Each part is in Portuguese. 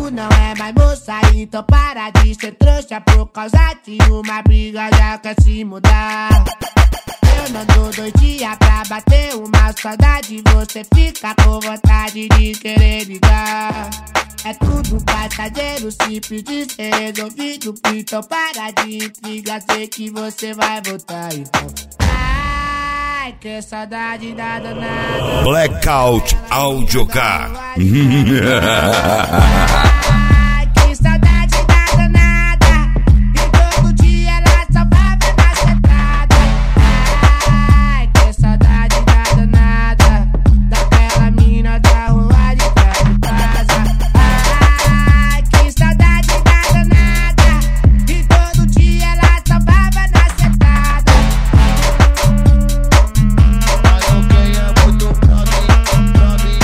Tu não é mais moça, então para de ser trouxa. Por causa de uma briga já quer se mudar. Eu não dou 2 dias pra bater uma saudade. Você fica com vontade de querer ligar. É tudo passageiro, simples de ser resolvido. Então para de intriga, sei que você vai voltar. Então, ai, que saudade da danada. Blackout Audiocar. Ai, que saudade da danada. E todo dia ela só vai ver na sentada. Ai, que saudade da danada. Daquela mina da rua de trás de casa. Ai, que saudade da danada. E todo dia ela só vai ver na sentada. Mas alguém é muito pra mim.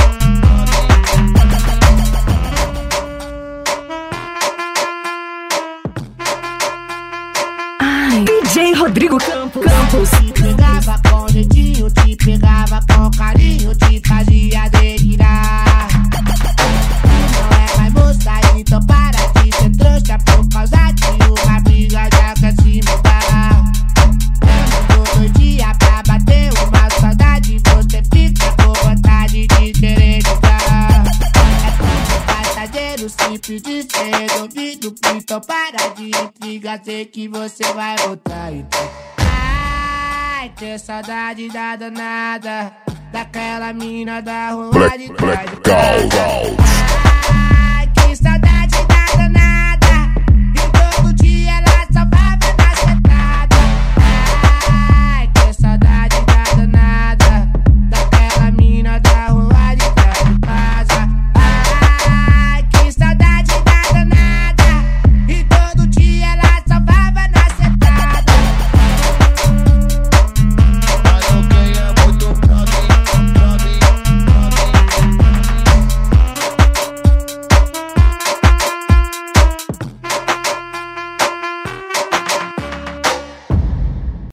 DJ Rodrigo Campos. Te pegava com jeitinho, te pegava com carinho, te fazia delirar. Não é mais moça, então para de ser trouxa. Por causa de uma briga já quer se mudar. Eu não dou 2 dias pra bater uma saudade. Você fica com vontade de querer ligar. É tudo passageiro, simples de ser resolvido. Então para de intriga, sei que você vai voltar. Então, ai, que saudade da danada. Daquela mina da rua de trás de casa.